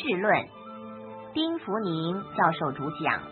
识论》，丁福宁教授主讲。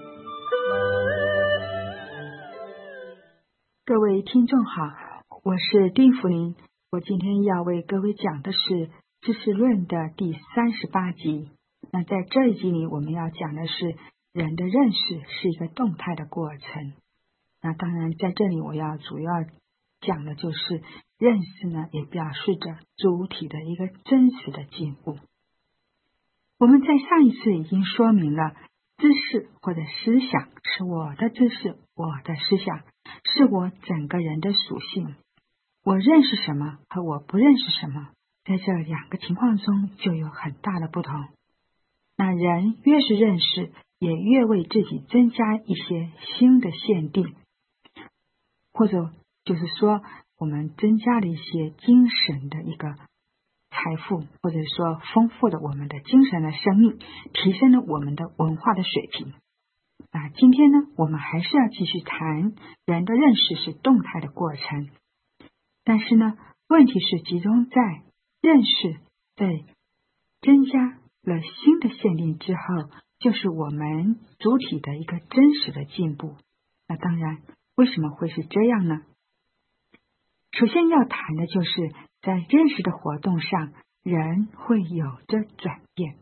各位听众好，我是丁福宁，我今天要为各位讲的是《知识论》的第38集。那在这一集里，我们要讲的是人的认识是一个动态的过程。那当然在这里我要主要讲的就是认识呢，也表示着主体的一个真实的进步。我们在上一次已经说明了，知识或者思想是我的知识，我的思想是我整个人的属性。我认识什么和我不认识什么，在这两个情况中就有很大的不同。那人越是认识，也越为自己增加一些新的限定，或者就是说我们增加了一些精神的一个财富，或者说丰富了我们的精神的生命，提升了我们的文化的水平。那今天呢，我们还是要继续谈人的认识是动态的过程，但是呢，问题是集中在认识在增加了新的限定之后，就是我们主体的一个真实的进步。那当然，为什么会是这样呢？首先要谈的就是在认识的活动上，人会有着转变。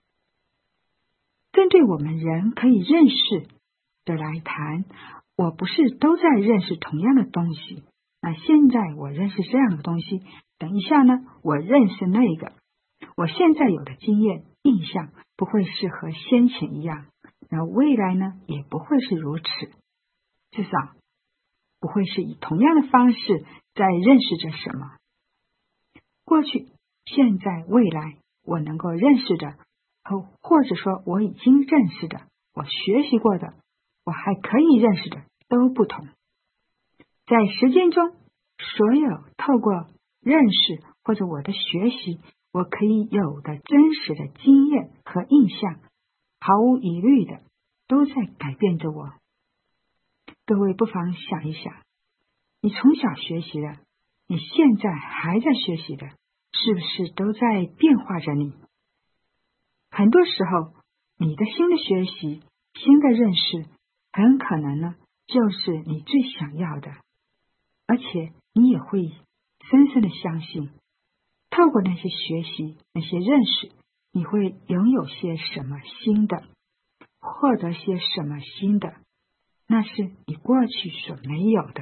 针对我们人可以认识的来谈，我不是都在认识同样的东西。那现在我认识这样的东西，等一下呢，我认识那个。我现在有的经验、印象不会是和先前一样，那未来呢，也不会是如此，至少不会是以同样的方式在认识着什么。过去、现在、未来，我能够认识的，或者说我已经认识的，我学习过的，我还可以认识的，都不同。在实践中，所有透过认识或者我的学习，我可以有的真实的经验和印象，毫无疑虑的都在改变着我。各位不妨想一想，你从小学习的，你现在还在学习的，是不是都在变化着你？很多时候，你的新的学习、新的认识，很可能呢，就是你最想要的，而且你也会深深的相信，透过那些学习、那些认识，你会拥有些什么新的，获得些什么新的，那是你过去所没有的。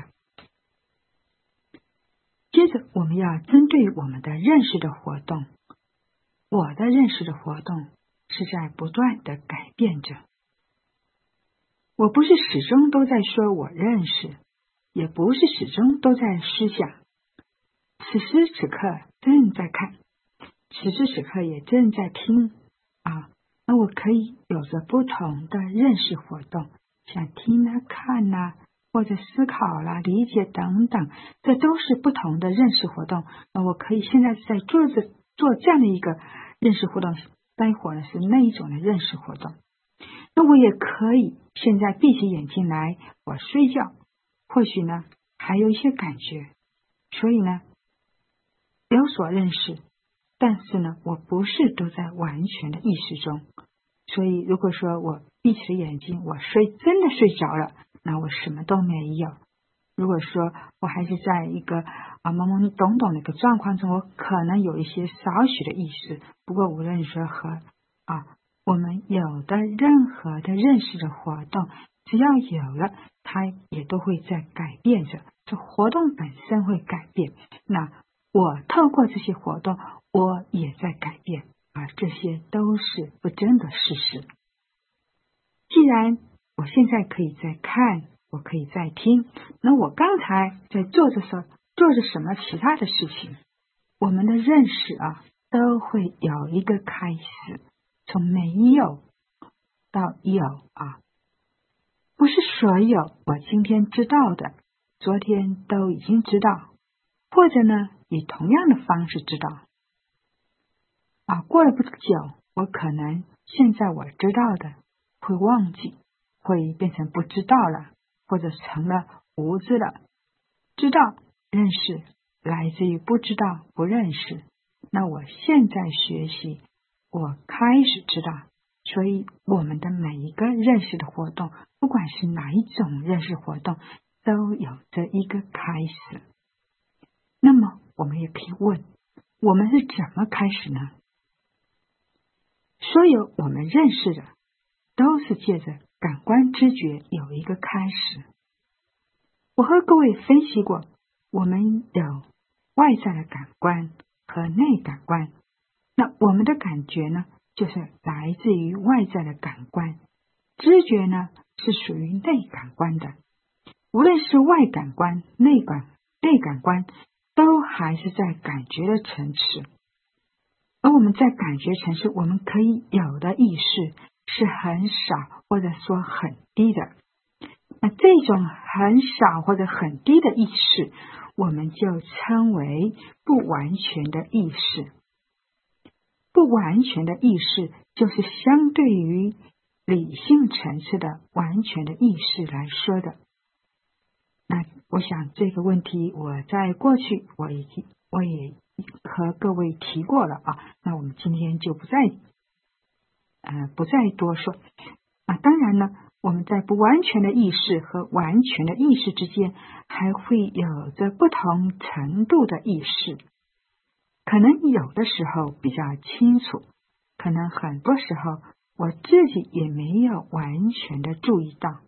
接着我们要针对我们的认识的活动，我的认识的活动是在不断的改变着。我不是始终都在说我认识，也不是始终都在思想。此时此刻正在看，此时此刻也正在听那我可以有着不同的认识活动，像听啊、看啊，或者思考啦、理解等等，这都是不同的认识活动。那我可以现在在做这样的一个认识活动，待会儿呢是那一种的认识活动。那我也可以现在闭起眼睛来，我睡觉，或许呢还有一些感觉，所以呢有所认识，但是呢我不是都在完全的意识中。所以如果说我闭起了眼睛，我真的睡着了，那我什么都没有。如果说我还是在一个懵懵懂懂的一个状况中，我可能有一些少许的意识。不过无论如何我们有的任何的认识的活动，只要有了，它也都会在改变着，这活动本身会改变，那我透过这些活动，我也在改变，而这些都是不争的事实。既然我现在可以再看，我可以再听，那我刚才在做着什么其他的事情，我们的认识都会有一个开始，从没有到有不是所有我今天知道的，昨天都已经知道，或者呢以同样的方式知道过了不久，我可能现在我知道的会忘记，会变成不知道了，或者成了无知了。知道、认识来自于不知道、不认识。那我现在学习， 我开始知道，所以我们的每一个认识的活动，不管是哪一种认识活动，都有着一个开始。那么我们也可以问，我们是怎么开始呢？所有我们认识的都是借着感官知觉有一个开始。我和各位分析过，我们有外在的感官和内感官。那我们的感觉呢，就是来自于外在的感官，知觉呢是属于内感官的。无论是外感官、内感官，都还是在感觉的层次。而我们在感觉层次，我们可以有的意识是很少或者说很低的。那这种很少或者很低的意识，我们就称为不完全的意识。不完全的意识就是相对于理性层次的完全的意识来说的。那我想这个问题我在过去我也和各位提过了啊，那我们今天就不再多说啊。当然呢，我们在不完全的意识和完全的意识之间，还会有着不同程度的意识。可能有的时候比较清楚，可能很多时候我自己也没有完全的注意到。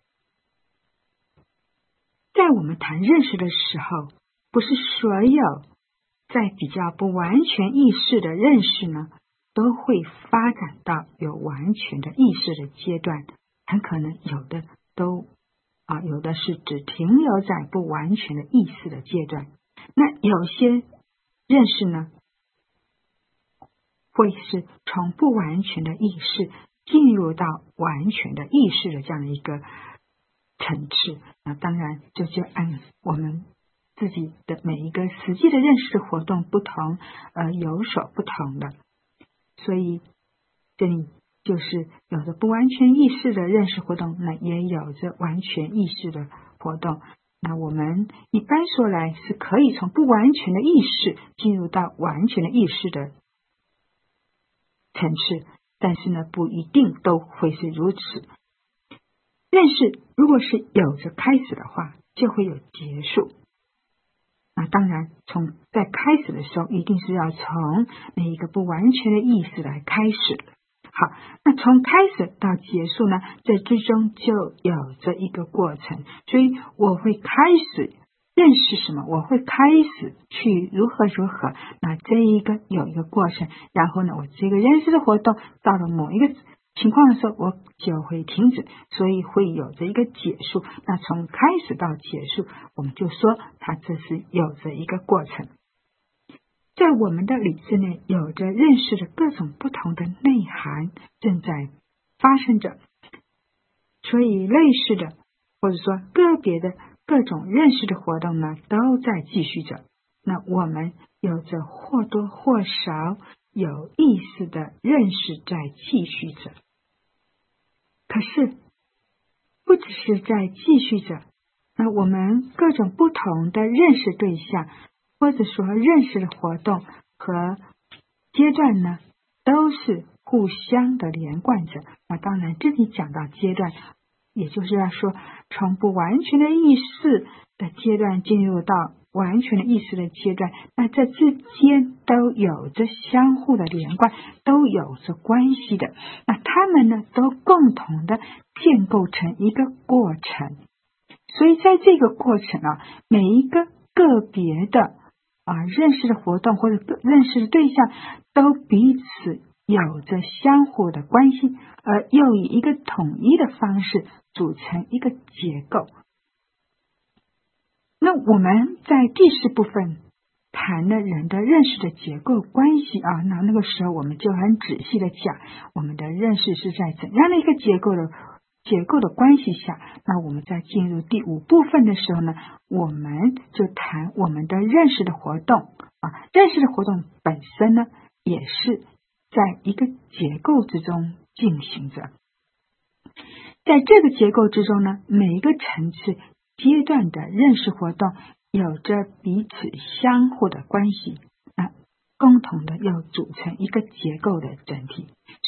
在我们谈认识的时候，不是所有在比较不完全意识的认识呢，都会发展到有完全的意识的阶段，很可能有的是只停留在不完全的意识的阶段。那有些认识呢，会是从不完全的意识进入到完全的意识的这样的一个层次。那当然就按我们自己的每一个实际的认识的活动不同有所不同的。所以这里就是有着不完全意识的认识活动，那也有着完全意识的活动。那我们一般说来是可以从不完全的意识进入到完全的意识的层次，但是呢，不一定都会是如此。认识如果是有着开始的话，就会有结束。那当然，在开始的时候，一定是要从那一个不完全的意识来开始。好，那从开始到结束呢，这之中就有着一个过程。所以我会开始认识什么，我会开始去如何，那这一个有一个过程，然后呢，我这个认识的活动到了某一个情况的时候，我就会停止，所以会有着一个结束。那从开始到结束，我们就说它这是有着一个过程。在我们的理智内，有着认识的各种不同的内涵正在发生着，所以类似的或者说个别的各种认识的活动呢，都在继续着。那我们有着或多或少有意识的认识在继续着。可是不只是在继续着，那我们各种不同的认识对象或者说认识的活动和阶段呢，都是互相的连贯着。那当然这里讲到阶段，也就是要说从不完全的意识的阶段进入到完全的意识的阶段，那这之间都有着相互的连贯，都有着关系的。那它们呢，都共同的建构成一个过程。所以在这个过程啊，每一个个别的认识的活动或者认识的对象都彼此有着相互的关系，而又以一个统一的方式组成一个结构。那我们在第4部分谈了人的认识的结构关系那个时候我们就很仔细的讲我们的认识是在怎样的一个结构的关系下。那我们在进入第5部分的时候呢，我们就谈我们的认识的活动认识的活动本身呢，也是在一个结构之中进行着。在这个结构之中呢，每一个层次阶段的认识活动有着彼此相互的关系，共同的又组成一个结构的整体。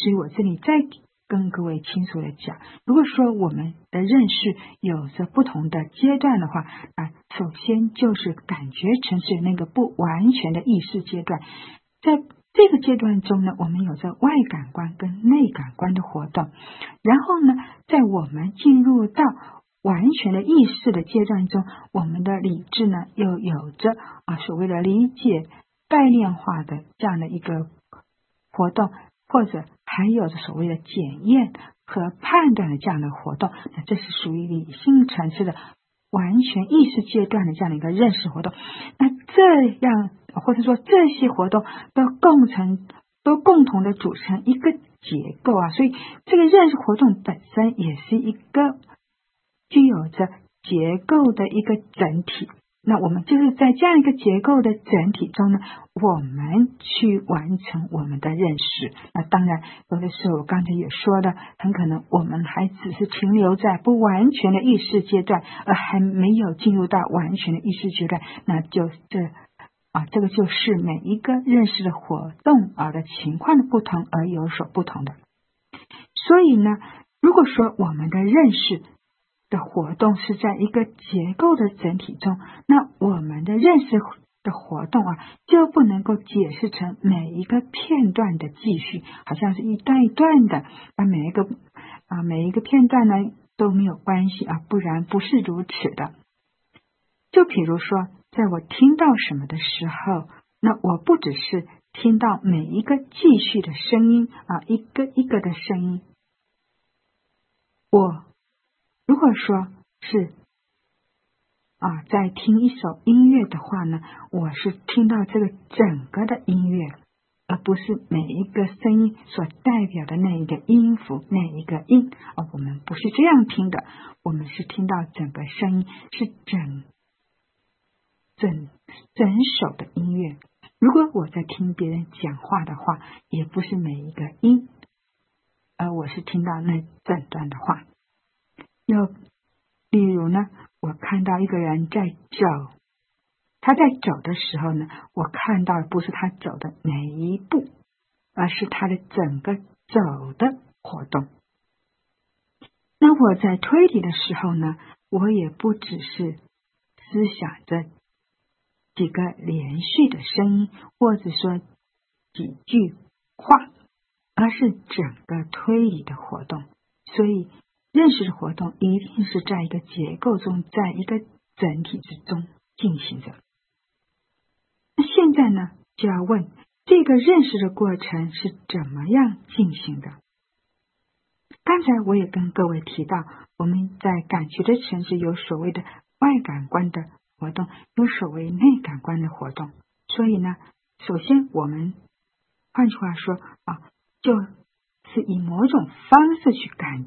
所以我这里再跟各位清楚的讲，如果说我们的认识有着不同的阶段的话，首先就是感觉层次那个不完全的意识阶段，在这个阶段中呢，我们有着外感官跟内感官的活动，然后呢，在我们进入到完全的意识的阶段中，我们的理智呢又有着所谓的理解概念化的这样的一个活动，或者还有着所谓的检验和判断的这样的活动，那这是属于理性层次的完全意识阶段的这样的一个认识活动。那这样或者说这些活动都共同的组成一个结构所以这个认识活动本身也是一个具有着结构的一个整体。那我们就是在这样一个结构的整体中呢，我们去完成我们的认识。那当然有的时候我刚才也说了，很可能我们还只是停留在不完全的意识阶段，而还没有进入到完全的意识阶段，那就这个就是每一个认识的活动的情况的不同而有所不同的。所以呢，如果说我们的认识的活动是在一个结构的整体中，那我们的认识的活动就不能够解释成每一个片段的继续，好像是一段一段的，每一个片段呢都没有关系不然不是如此的。就比如说，在我听到什么的时候，那我不只是听到每一个继续的声音一个一个的声音，我如果说是在听一首音乐的话呢，我是听到这个整个的音乐，而不是每一个声音所代表的那一个音符那一个音我们不是这样听的，我们是听到整个声音，是整首的音乐。如果我在听别人讲话的话，也不是每一个音，而我是听到那整段的话。又例如呢，我看到一个人在走，他在走的时候呢，我看到的不是他走的每一步，而是他的整个走的活动。那我在推理的时候呢，我也不只是思想着几个连续的声音，或者说几句话，而是整个推理的活动。所以认识的活动一定是在一个结构中，在一个整体之中进行着。那现在呢，就要问这个认识的过程是怎么样进行的。刚才我也跟各位提到，我们在感觉的层次有所谓的外感官的活动，有所谓内感官的活动。所以呢，首先我们换句话说就是以某种方式去感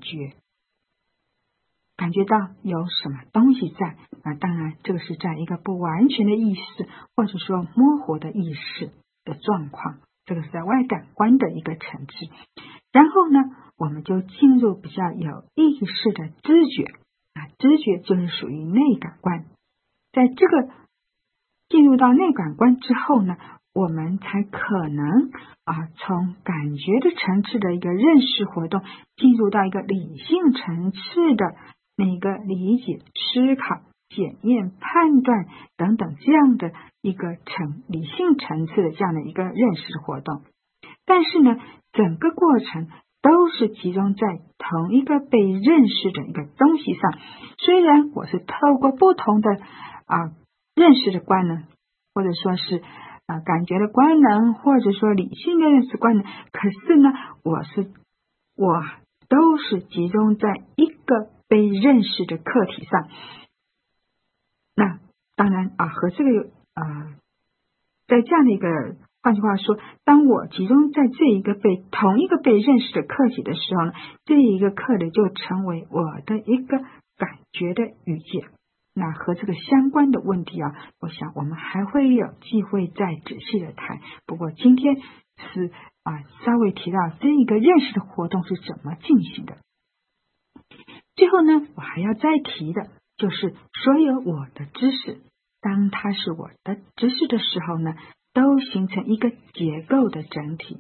觉到有什么东西在，当然这个是在一个不完全的意识或者说模糊的意识的状况，这个是在外感官的一个层次。然后呢，我们就进入比较有意识的知觉，知觉就是属于内感官。在这个进入到内感官之后呢，我们才可能从感觉的层次的一个认识活动，进入到一个理性层次的那个理解、思考、检验、判断等等这样的一个理性层次的这样的一个认识活动。但是呢，整个过程都是集中在同一个被认识的一个东西上。虽然我是透过不同的认识的官能，或者说是感觉的官能，或者说理性的认识官能，可是呢，我都是集中在一个被认识的客体上。那当然和这个在这样的一个，换句话说，当我集中在同一个被认识的客体的时候呢，这一个客体就成为我的一个感觉的语境。那和这个相关的问题我想我们还会有机会再仔细的谈。不过今天是稍微提到这一个认识的活动是怎么进行的。最后呢，我还要再提的就是所有我的知识，当它是我的知识的时候呢，都形成一个结构的整体。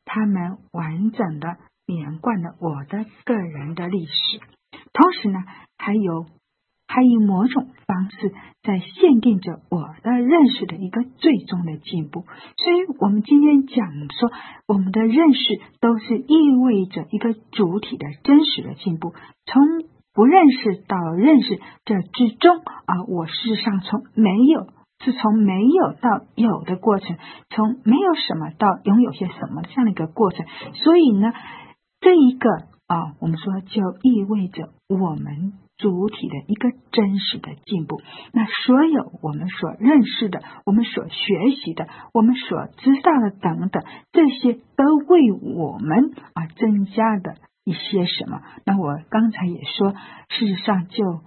他们完整的连贯了我的个人的历史，同时呢，还以某种方式在限定着我的认识的一个最终的进步。所以我们今天讲说，我们的认识都是意味着一个主体的真实的进步，从不认识到认识这之中我事实上从没有到有的过程，从没有什么到拥有些什么这样的一个过程。所以呢，这一个我们说就意味着我们主体的一个真实的进步。那所有我们所认识的，我们所学习的，我们所知道的等等，这些都为我们增加的一些什么。那我刚才也说，事实上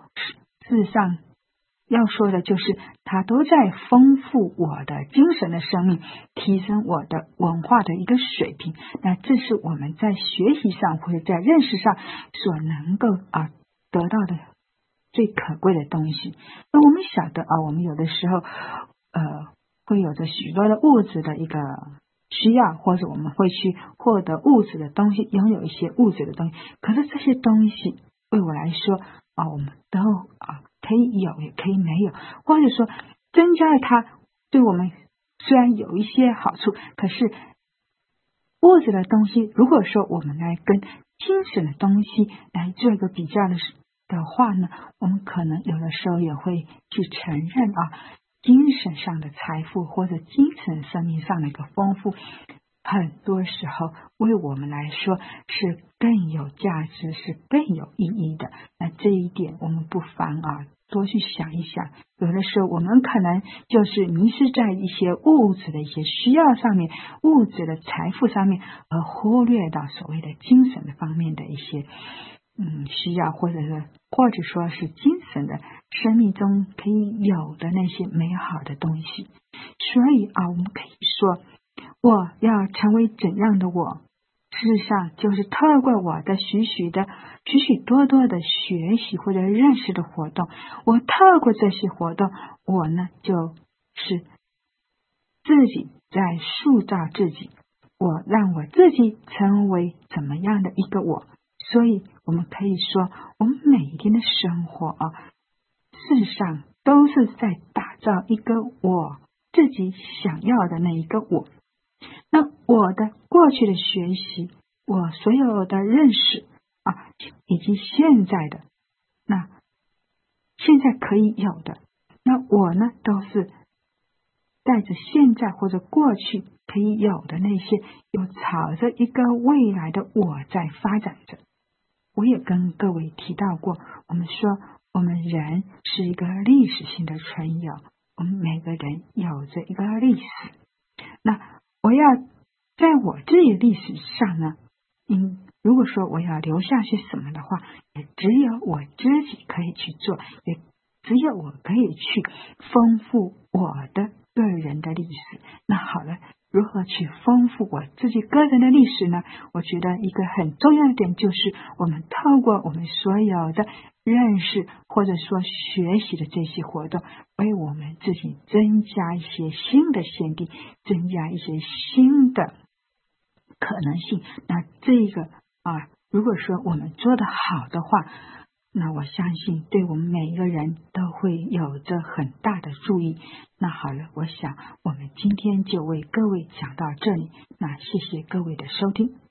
要说的就是，它都在丰富我的精神的生命，提升我的文化的一个水平。那这是我们在学习上或者在认识上所能够得到的最可贵的东西。那我们晓得我们有的时候会有着许多的物质的一个需要，或者我们会去获得物质的东西，拥有一些物质的东西。可是这些东西对我来说我们都可以有也可以没有，或者说增加了它对我们虽然有一些好处，可是物质的东西如果说我们来跟精神的东西来做一个比较的话呢，我们可能有的时候也会去承认精神上的财富或者精神生命上的一个丰富，很多时候为我们来说是更有价值，是更有意义的。那这一点我们不妨多去想一想。有的时候我们可能就是迷失在一些物质的一些需要上面，物质的财富上面，而忽略到所谓的精神的方面的一些需要，或者说是精神的生命中可以有的那些美好的东西。所以我们可以说，我要成为怎样的我，事实上就是透过我的许许多多的学习或者认识的活动，我透过这些活动，我呢就是自己在塑造自己，我让我自己成为怎么样的一个我。所以我们可以说，我们每一天的生活事实上都是在打造一个我自己想要的那一个我。那我的过去的学习，我所有的认识以及现在的，那现在可以有的，那我呢都是带着现在或者过去可以有的那些，有朝着一个未来的我在发展着。我也跟各位提到过，我们说我们人是一个历史性的存有，我们每个人有着一个历史。那我要在我自己的历史上呢，如果说我要留下些什么的话，也只有我自己可以去做，也只有我可以去丰富我的个人的历史。那好了，如何去丰富我自己个人的历史呢？我觉得一个很重要的点就是，我们透过我们所有的认识或者说学习的这些活动，为我们自己增加一些新的限定，增加一些新的可能性。那这个如果说我们做得好的话，那我相信对我们每一个人都会有着很大的注意。那好了，我想我们今天就为各位讲到这里，那谢谢各位的收听。